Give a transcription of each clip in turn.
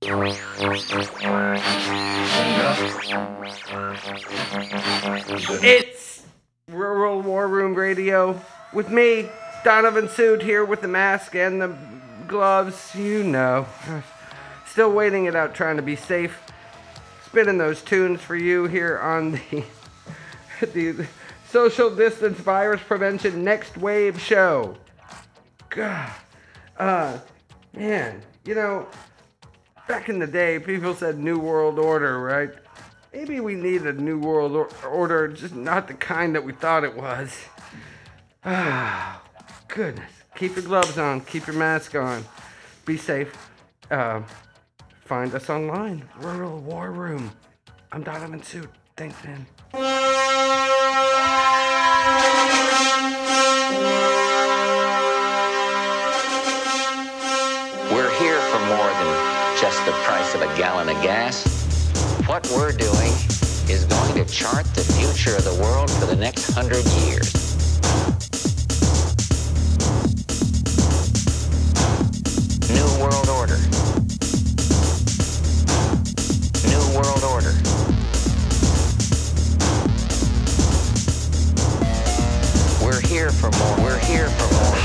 It's Rural War Room Radio with me, Donovan Sood, here with the mask and the gloves. You know, still waiting it out, trying to be safe. Spinning those tunes for you here on the Social Distance Virus Prevention Next Wave Show. God, man, you know, back in the day, people said New World Order, right? Maybe we need a New World Order, just not the kind that we thought it was. Ah, goodness. Keep your gloves on, keep your mask on, be safe. Find us online, Rural War Room. I'm Donovan Sood. Thanks, man. We're here for more than just the price of a gallon of gas. What we're doing is going to chart the future of the world for the next 100 years. New World Order. New World Order. We're here for more. We're here for more.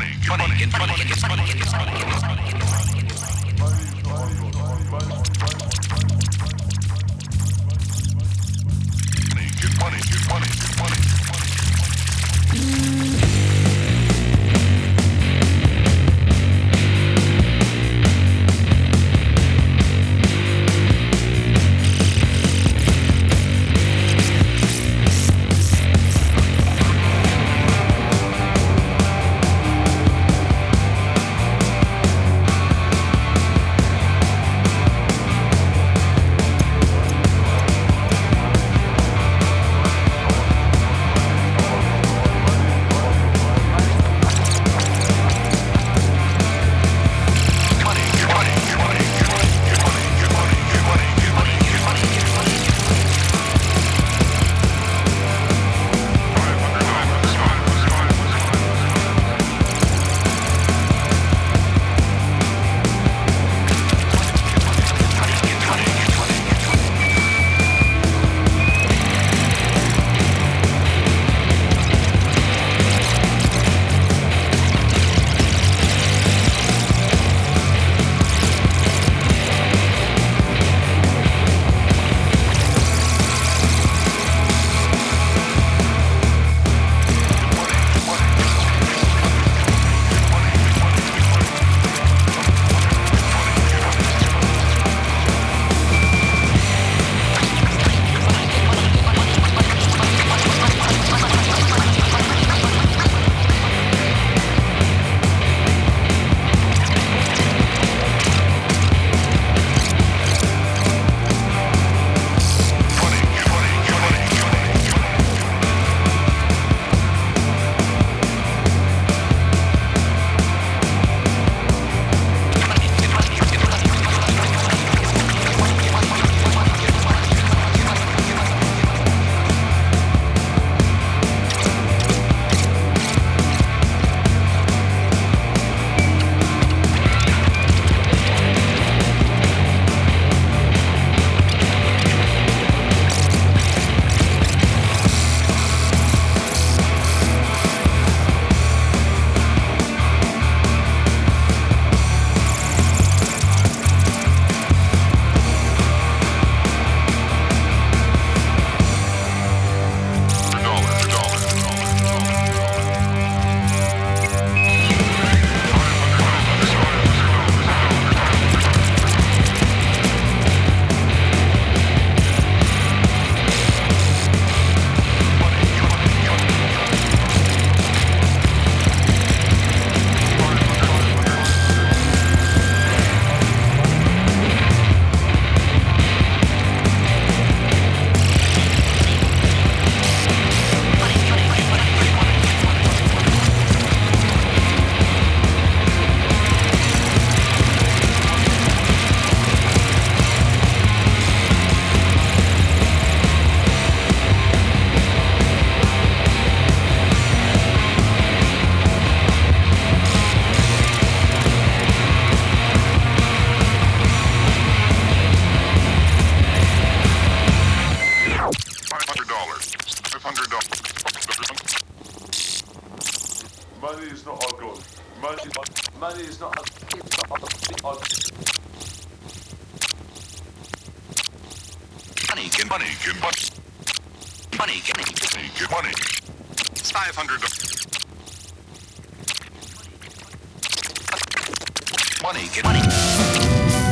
Money is not money. $500. Money.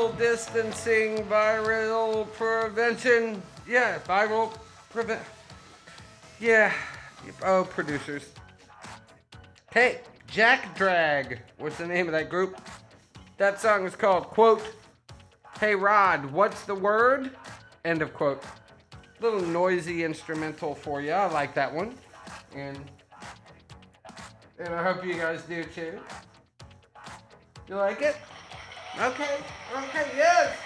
social distancing, viral prevention. Yeah, viral prevent. Yeah. Oh, producers. Hey, Jack Drag. What's the name of that group? That song is called, quote, "Hey Rod, what's the word?" End of quote. Little noisy instrumental for you. I like that one. And I hope you guys do too. You like it? Okay, yes.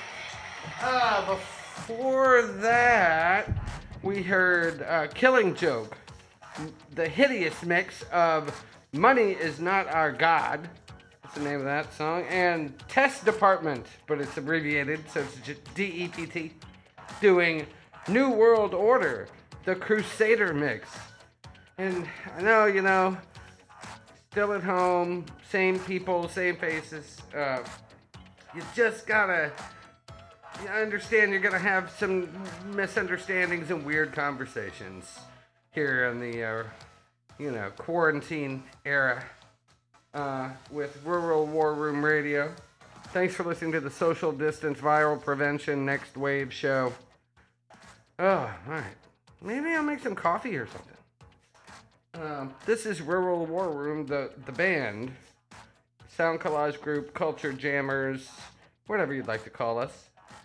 Before that, we heard Killing Joke, the hideous mix of Money Is Not Our God. That's the name of that song. And Test Department, but it's abbreviated, so it's just DEPT, doing New World Order, the Crusader mix. And I know, still at home, same people, same faces. You just gotta understand you're gonna have some misunderstandings and weird conversations here in the, quarantine era with Rural War Room Radio. Thanks for listening to the Social Distance Viral Prevention Next Wave show. Oh, alright. Maybe I'll make some coffee or something. This is Rural War Room, the band, sound collage group, culture jammers, whatever you'd like to call us.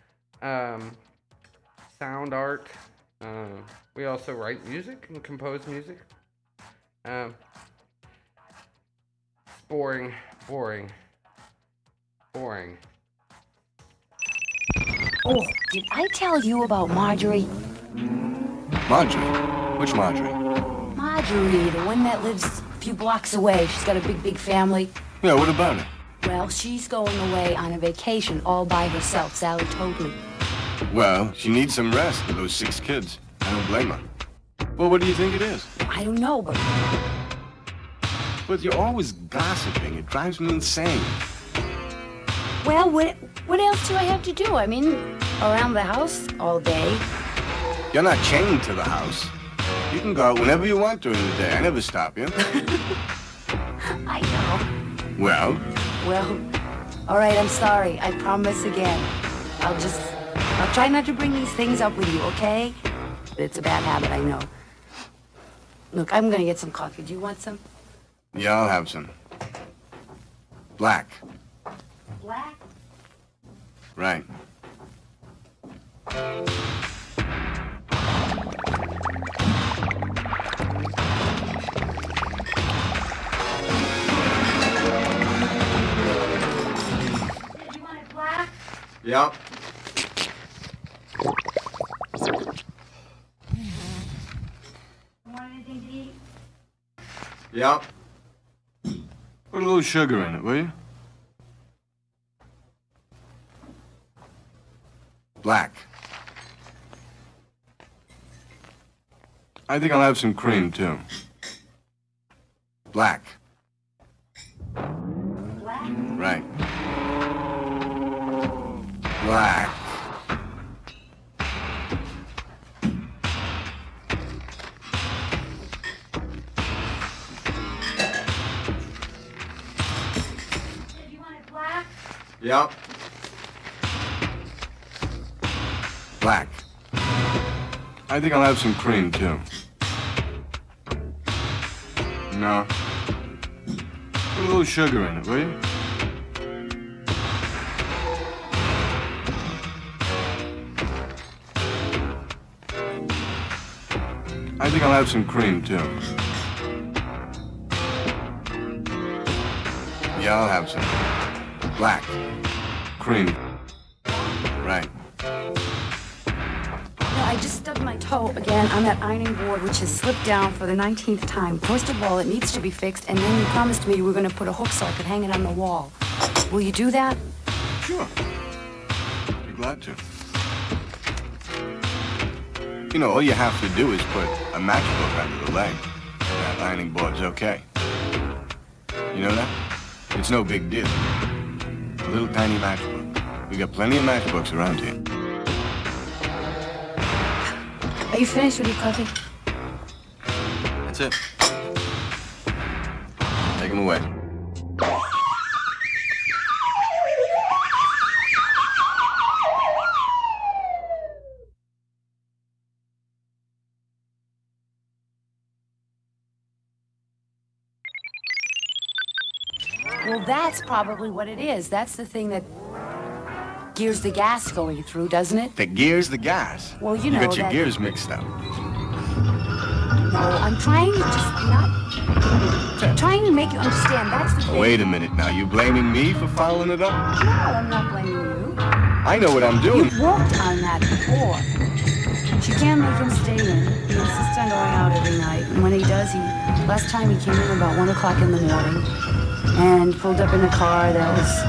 Sound art. We also write music and compose music. It's boring. Oh, did I tell you about Marjorie? Marjorie? Which Marjorie? Marjorie, the one that lives a few blocks away. She's got a big family. Yeah, what about her? Well, she's going away on a vacation all by herself, Sally told me. Well, she needs some rest with those 6 kids. I don't blame her. Well, what do you think it is? I don't know, but You're always gossiping. It drives me insane. well, what else do I have to do? I mean, around the house all day. You're not chained to the house. You can go out whenever you want during the day. I never stop you. I know. Well, all right, I'm sorry. I promise again. I'll try not to bring these things up with you, okay? But it's a bad habit, I know. Look, I'm gonna get some coffee. Do you want some? yeah, I'll have some. Black. Black? Right. You want it black? Yeah. Want anything to eat? Yeah. Put a little sugar in it, will you? Black. I think I'll have some cream, too. Black. Black? Right. Black. You want it black? Yep. Black. I think I'll have some cream, too. No. Put a little sugar in it, will you? I think I'll have some cream, too. Yeah, I'll have some. Black. Cream. Right. No, I just stubbed my toe again on that ironing board, which has slipped down for the 19th time. First of all, it needs to be fixed, and then you promised me you were going to put a hook so I could hang it on the wall. Will you do that? Sure. Be glad to. You know, all you have to do is put a matchbook under the leg. That ironing board's okay. You know that? It's no big deal. A little tiny matchbook. We got plenty of matchbooks around here. Are you finished with your coffee? That's it. Take them away. Well, that's probably what it is. That's the thing that gears the gas going through, doesn't it? That gears the gas. Well, you know got your that- gears mixed up. No, I'm trying to just not... trying to make you understand. That's the thing. Wait a minute now. You blaming me for fouling it up? No, I'm not blaming you. I know what I'm doing. You've worked on that before. She can't make him stay in. He insists on going out every night. And when he does, last time he came in about 1 o'clock in the morning and pulled up in a car that was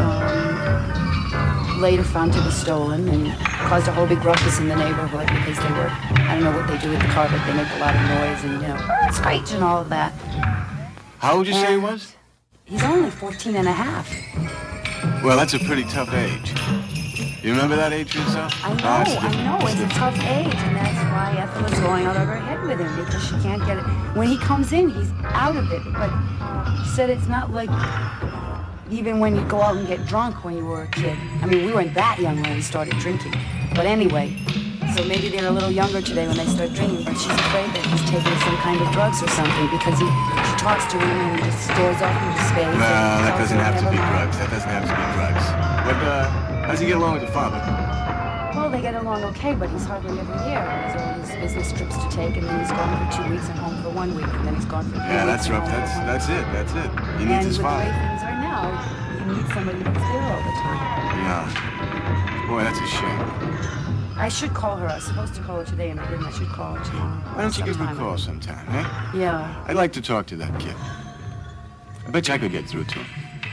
later found to be stolen and caused a whole big ruckus in the neighborhood because they were, I don't know what they do with the car, but they make a lot of noise and, screech and all of that. How would you say he was? He's only 14 and a half. Well, that's a pretty tough age. You remember that age for yourself? I know. It's a tough age, and that's why Ethel is going out of her head with him, because she can't get it. When he comes in, he's out of it, but she said it's not like even when you go out and get drunk when you were a kid. I mean, we weren't that young when we started drinking. But anyway, so maybe they're a little younger today when they start drinking, but she's afraid that he's taking some kind of drugs or something, because she talks to him and he just stares off into space. No, that tells doesn't her have to be never mind. drugs. That doesn't have to be drugs. But, how does he get along with the father? Well, they get along okay, but he's hardly ever here. He has all these business trips to take, and then he's gone for 2 weeks and home for 1 week, and then he's gone for 3 Yeah, weeks. that's and rough. home for 1 That's week. it. He And needs his with the way father. things are now, you need somebody that's there all the time. Yeah. Boy, that's a shame. I should call her. I was supposed to call her today, and I didn't. I should call her tomorrow. Why don't you give her a sometime. call sometime, eh? Yeah. I'd like to talk to that kid. I bet you I could get through to him.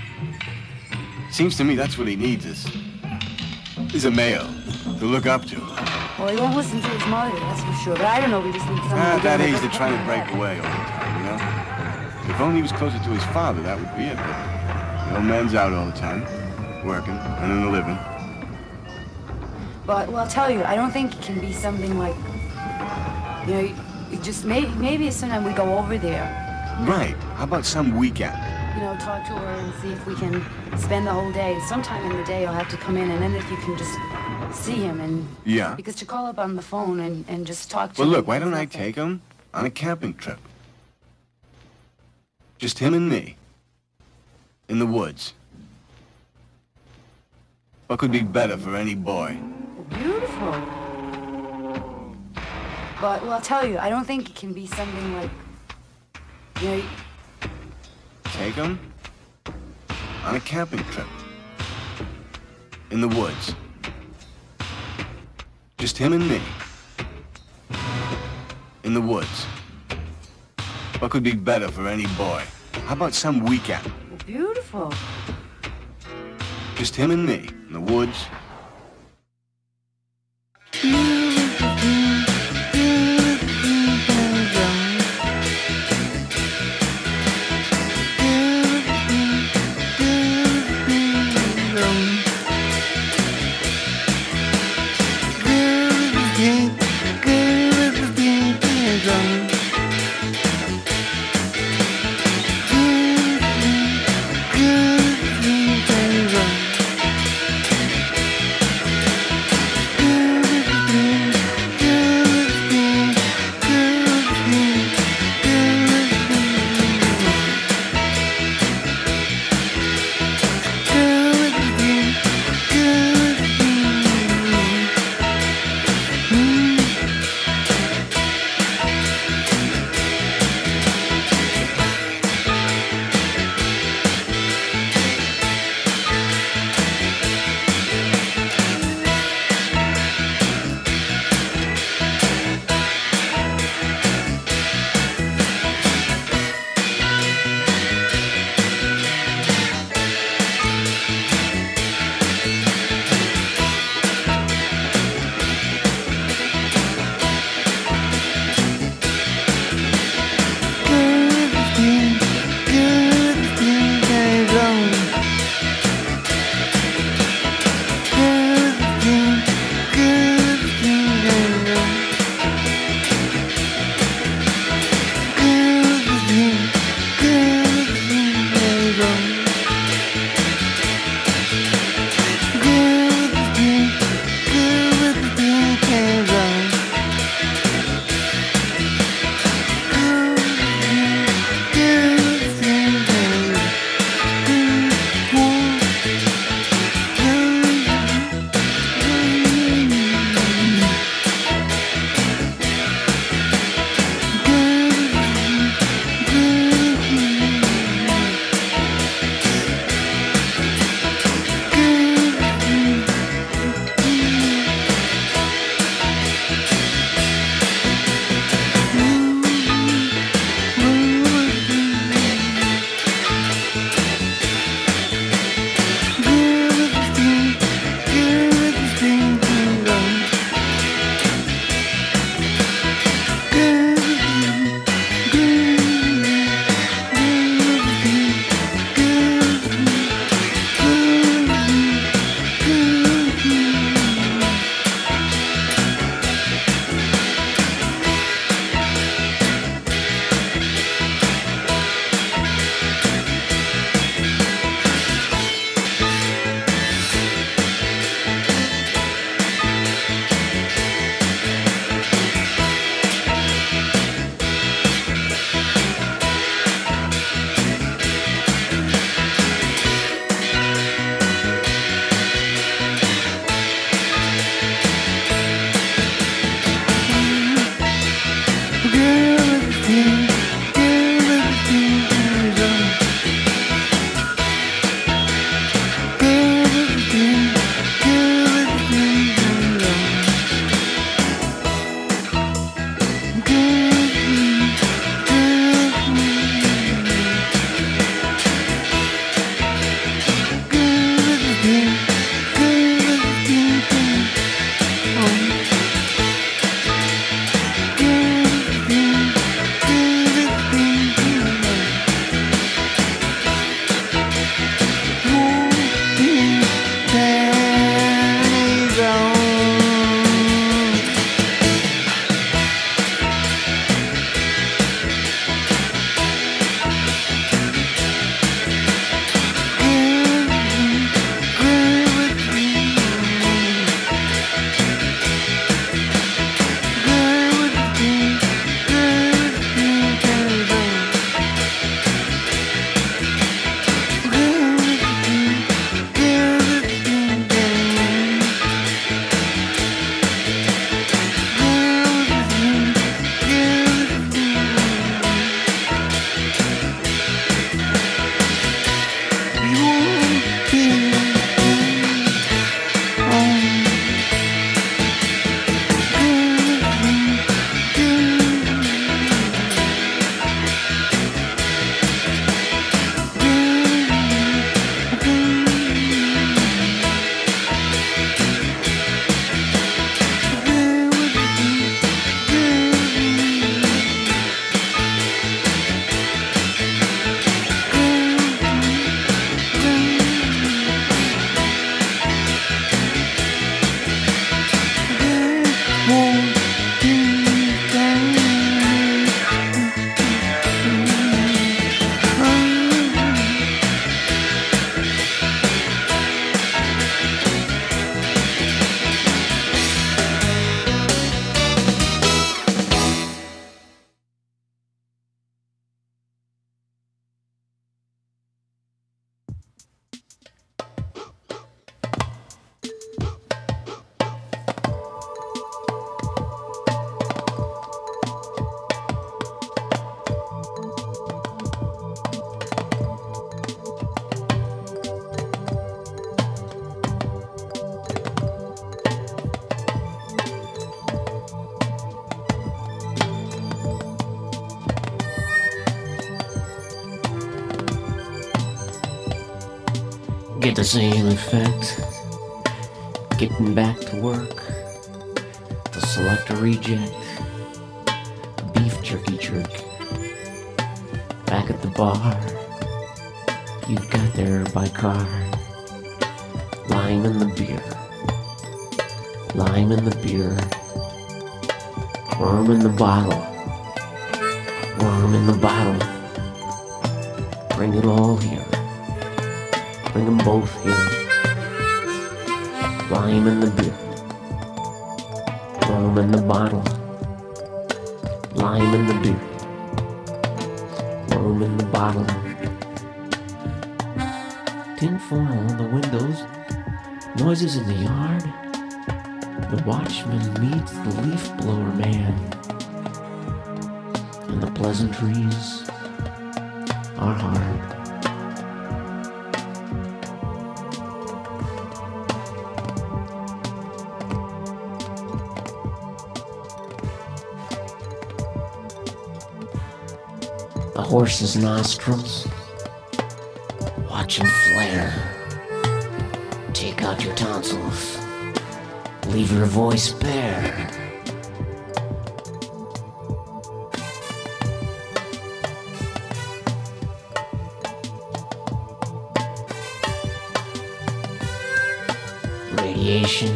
Seems to me that's what he needs is a male to look up to. Well, he won't listen to his mother, that's for sure. But I don't know. We just need somebody. At to that get him age, they're a trying to head break in the head. away all the time, you know? If only he was closer to his father, that would be it. But the old man's out all the time, working, earning a living. But, well, I'll tell you, I don't think it can be something like, you just maybe sometime we go over there. Right. How about some weekend? Talk to her and see if we can spend the whole day. Sometime in the day, I'll have to come in, and then if you can just see him and... Yeah. Because to call up on the phone and just talk to Well, him... look, why don't I is nothing. take him on a camping trip? Just him and me. In the woods. What could be better for any boy? Beautiful. But, well, I'll tell you, I don't think it can be something like... Take him on a camping trip. In the woods. Just him and me. In the woods. What could be better for any boy? How about some weekend? Beautiful. Just him and me. In the woods. get the same effect. Getting back to work, to select a reject, a beef jerky jerk. Back at the bar, you got there by car. Lime in the beer, lime in the beer. Worm in the bottle, worm in the bottle. Bring it all here, bring them both here. Lime in the beer, worm in the bottle. Lime in the beer, worm in the bottle. Tinfoil on the windows, noises in the yard. The watchman meets the leaf blower man, and the pleasantries are hard. The horse's nostrils, watch him flare. Take out your tonsils, leave your voice bare. Radiation,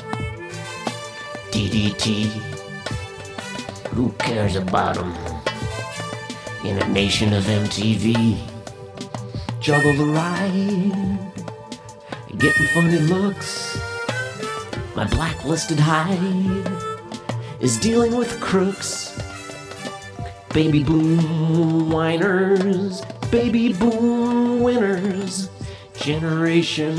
DDT, who cares about them? In a nation of MTV, juggle the ride, getting funny looks. My blacklisted hide is dealing with crooks. Baby boom whiners, baby boom winners, Generation